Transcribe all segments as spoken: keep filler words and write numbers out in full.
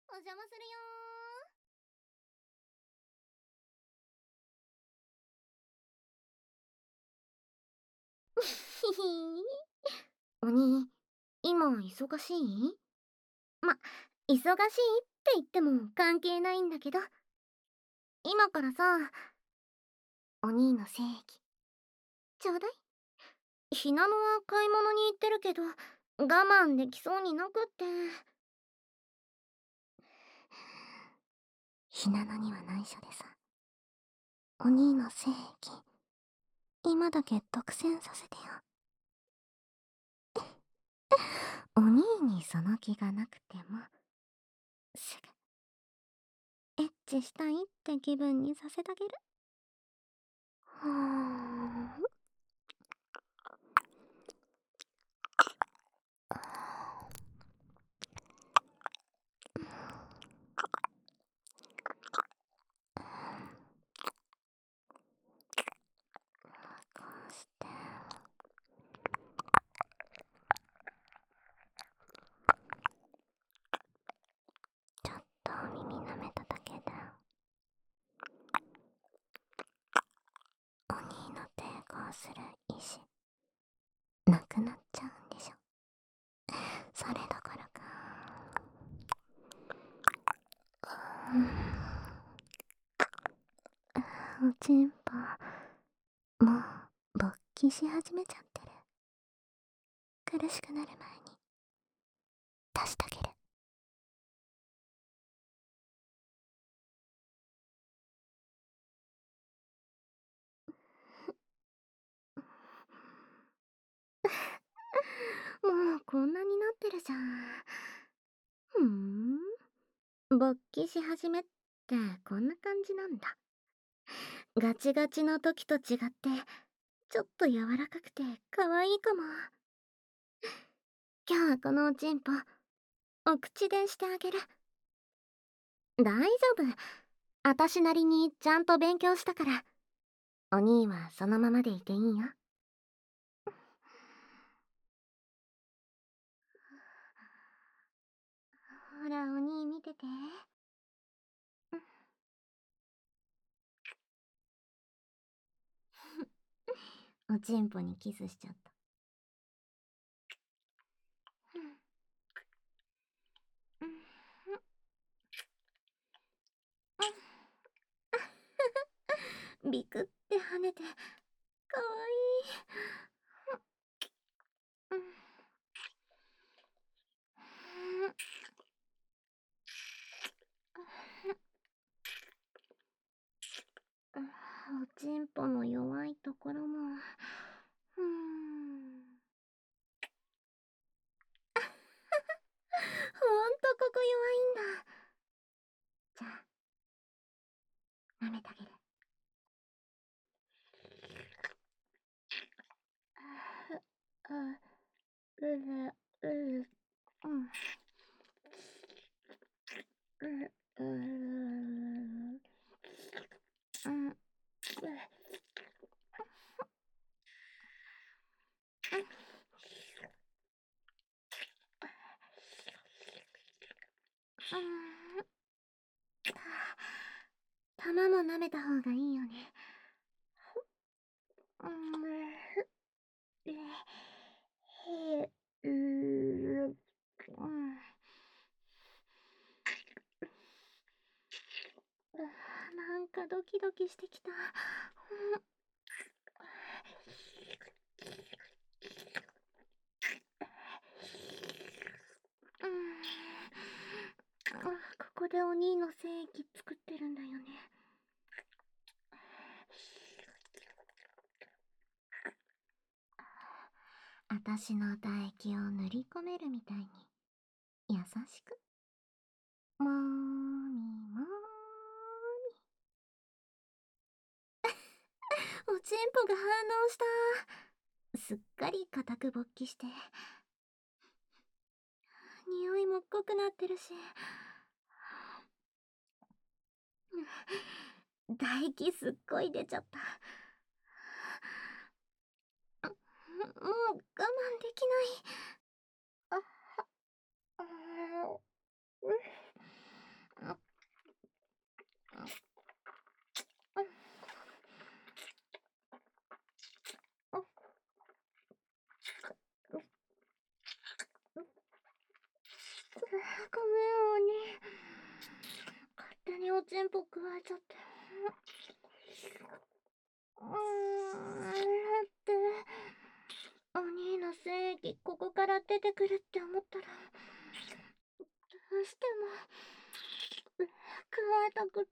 お邪魔するよー。ひひー。お兄、今忙しい？ま、忙しいって言っても関係ないんだけど、今からさ、お兄の正義、ちょうだい。ひなのは買い物に行ってるけど、我慢できそうになくって。ひなのには内緒でさ、お兄の正義、今だけ独占させてよ。お兄にその気がなくても、すぐ、エッチしたいって気分にさせてあげる。はーん。こうして、ちょっとお耳舐めただけで、お兄の抵抗する意志、なくなっちゃうんでしょ。それどころか、おちんぽ、もう勃起し始めちゃってる。苦しくなる前に出してあげる。もうこんなになってるじゃん。ふーん。勃起し始めってこんな感じなんだ。ガチガチの時と違って、ちょっと柔らかくて可愛いかも。今日はこのおちんぽ、お口でしてあげる。大丈夫。あたしなりにちゃんと勉強したから、お兄はそのままでいていいよ。ほら、お兄見てて。おちんぽにキスしちゃった。ビクって跳ねて、かわいい。おちんぽの弱いところも、うーん。ほんとここ弱いんだ。じゃあ、舐めてあげる。あ、うる、うる、うん。うる、うる、うん。玉も舐めた方がいいよね。うん。へうー、うん。なんかドキドキしてきた。うん。ここでお兄の精液作ってるんだよね。あたしの唾液を塗り込めるみたいに優しく。もーみもーみ。おちんぽが反応した。すっかり固く勃起して、匂いも濃くなってるし、唾液すっごい出ちゃった。もう我慢できない。あ、あ、 ちんぽ加えちゃって。うーん、だってお兄の精液ここから出てくるって思ったらどうしても加えたくって。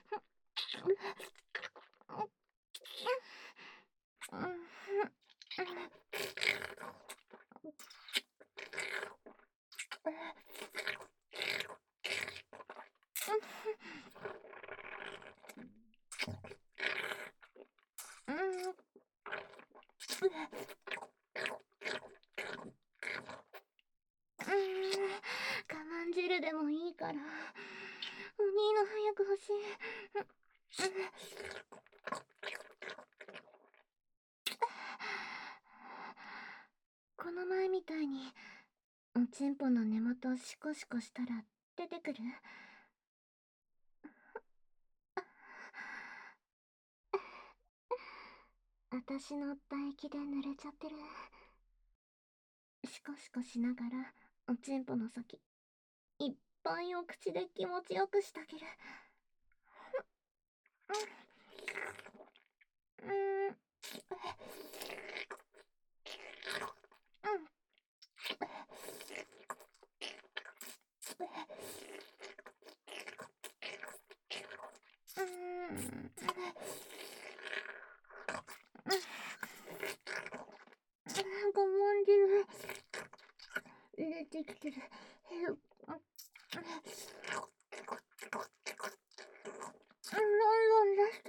我慢汁でもいいからお兄の早く欲しい。この前みたいにおちんぽの根元をシコシコしたら出てくる？あたしの唾液で濡れちゃってる。シコシコしながらおちんぽの先いっぱいお口で気持ちよくしてあげる。うん、うん、うん、我慢汁出てきてる。ロンロン出して。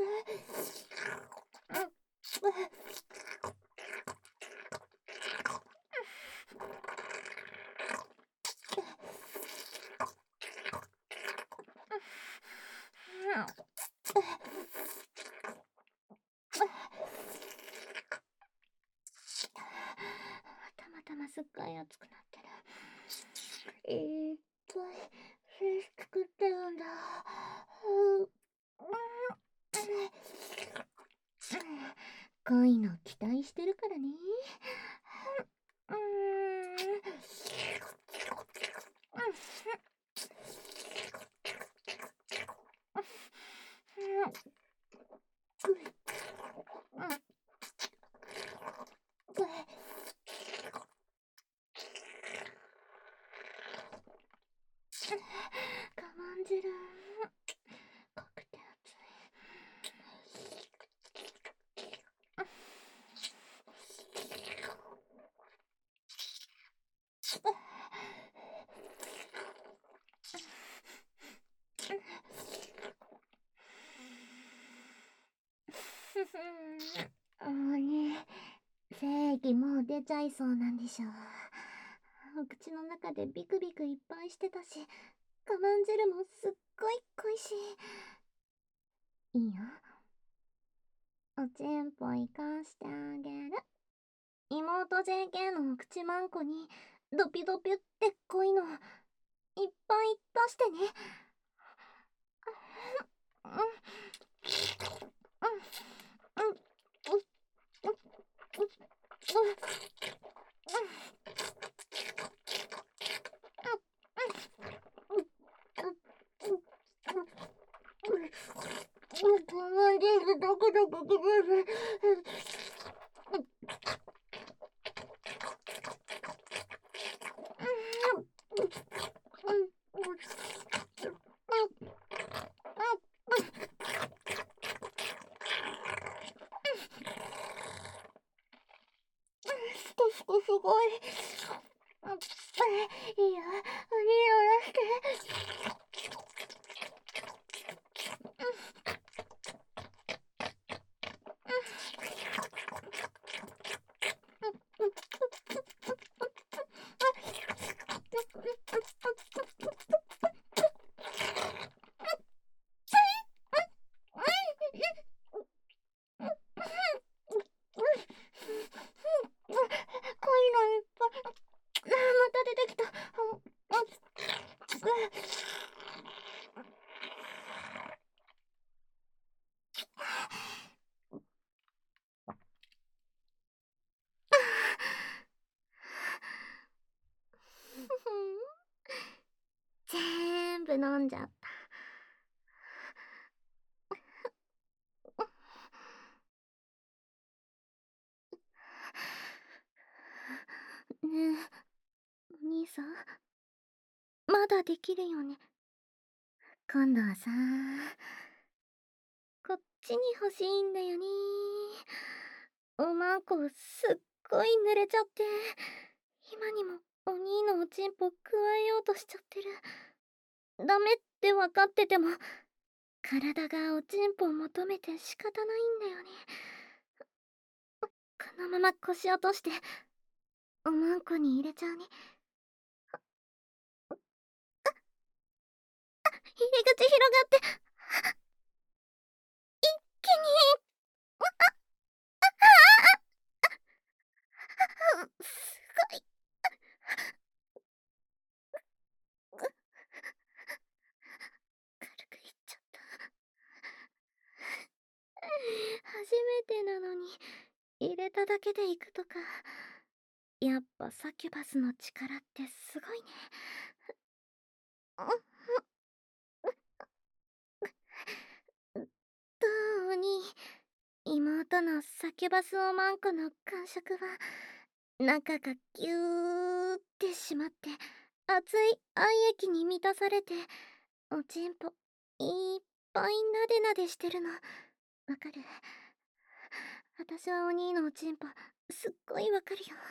たまたますっごい熱くなってる。いっぱい飯作ってるんだ。こういうの期待してるからね。うーん。我慢汁濃くて熱い。おに精液もう出ちゃいそうなんでしょ。お口の中でビクビクいっぱいしてたし我慢汁もすっごい濃いし。いいよ、おちんぽいかしてあげる。妹 ジェーケー のお口まんこにドピドピって濃いのいっぱい出してね。うん、うん、うん、うん、我慢汁どこどこくる。シコシコすごい。いいよ、おにを出して。濃いのいっぱい。また出てきた。全部飲んじゃった。 いさ。まだできるよね。今度はさ、こっちに欲しいんだよね。おまんこすっごい濡れちゃって、今にもお兄のおちんぽくわえようとしちゃってる。ダメってわかってても、体がおちんぽを求めて仕方ないんだよね。このまま腰落としておまんこに入れちゃうね。入り口広がって一気にすごい軽くいっちゃった。初めてなのに入れただけでいくとか、やっぱサキュバスの力ってすごいね。どうに妹のサキュバスおまんこの感触は中がギューって締まって熱い愛液に満たされて、おちんぽいっぱいなでなでしてるのわかる？私はお兄のおちんぽすっごいわかるよ。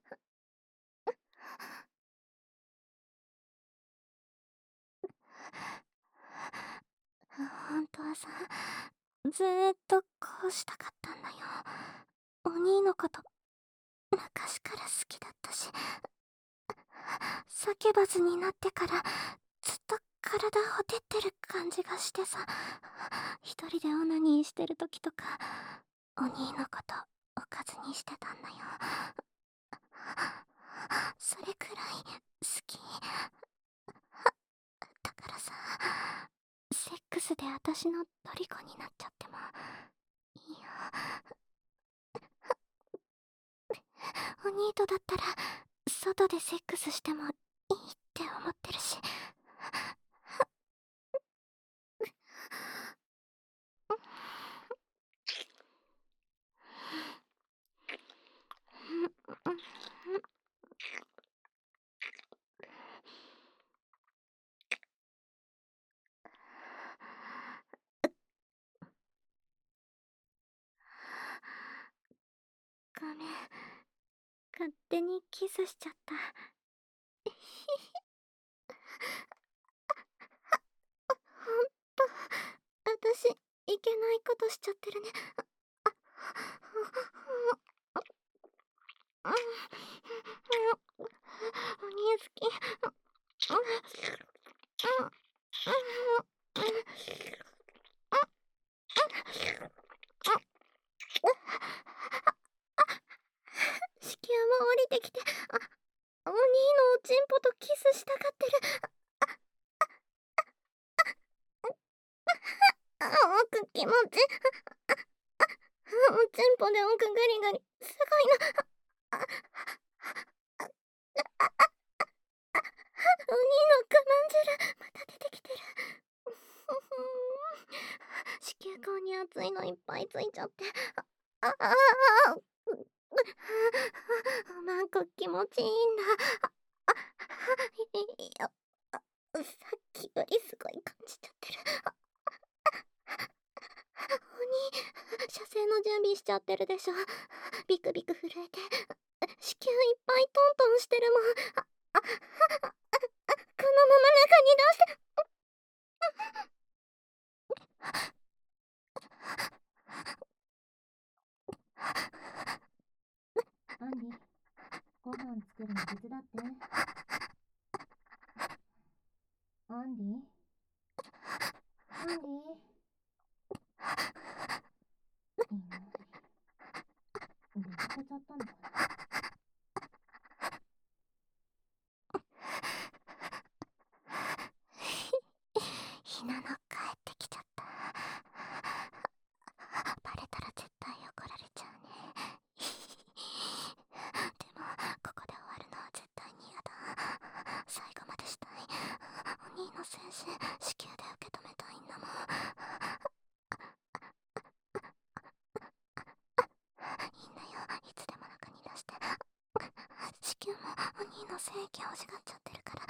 本当はさ、ずーっとこうしたかったんだよ。お兄のこと昔から好きだったし、サキュバスになってからずっと体ほてってる感じがしてさ、一人でオナニーしてる時とかお兄のことおかずにしてたんだよ。それくらい好きだからさ、セックスで私の虜になっちゃってもいいよ。お兄とだったら外でセックスしてもいいって思ってるし。ごめん、勝手にキスしちゃった。ほんと、私いけないことしちゃってるね。お兄好き。子宮も降りてきて、あ、お兄のおちんぽとキスしたがってる。あ、奥気持ち。おちんぽで奥ガリガリ。すごいな。お兄の我慢汁また出てきてる。子宮口に熱いのいっぱいついちゃって、あああ、おまんこ気持ちいいんだ。あ、いや、さっきよりすごい感じちゃってる。お兄、射精の準備しちゃってるでしょ。ビクビク震えて子宮いっぱいトントンしてるもん。ああ、このまま中に出してアンディ、ご飯作るの手伝って。アンディ、アンディ、いいな。出かけちゃったのかな。ひなの帰ってきちゃった。バレたら絶対怒られちゃうね。でもここで終わるのは絶対に嫌だ。最後までしたい。お兄の精子子宮で受け止めたいんだもん。いいんだよ、いつでも中に出して。子宮もお兄の精液欲しがっちゃってるから。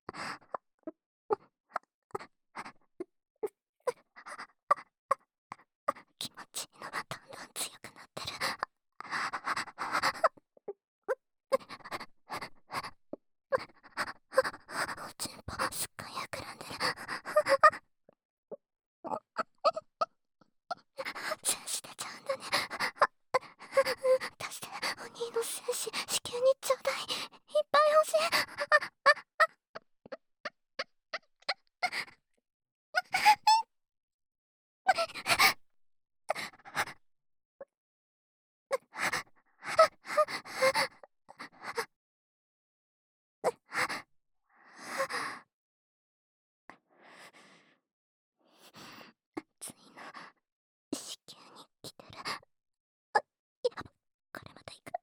気持ちいいのどんどん強くなってる。おちんぽすっごい膨らんでる。精子出ちゃうんだね。出して、お兄の精子子宮にちょうだい。いっぱい欲しい。ついの子宮に来てる。あ、やば、これまたいく。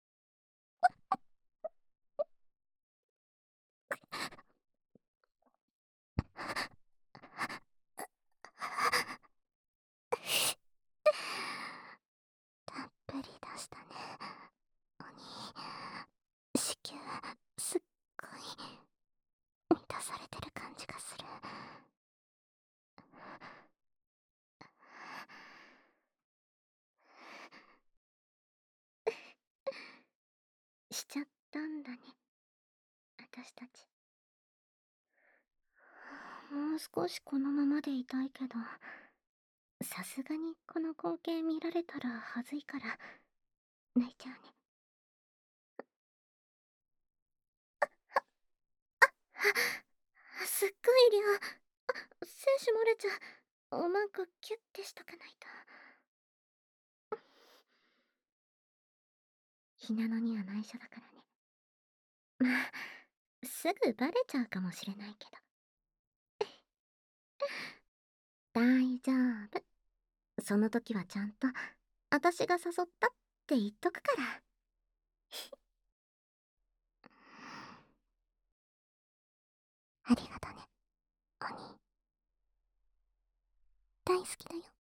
たっぷり出したね。お兄、子宮すっごい満たされてる感じがする。しちゃったんだね、私たち。もう少しこのままでいたいけど、さすがにこの光景見られたらはずいから泣いちゃうね。すっごい量。精子漏れちゃう。おまんこキュッてしとかないと。ひなのには内緒だからね。まあすぐバレちゃうかもしれないけど。大丈夫。その時はちゃんと私が誘ったって言っとくから。ありがとね、お兄。大好きだよ。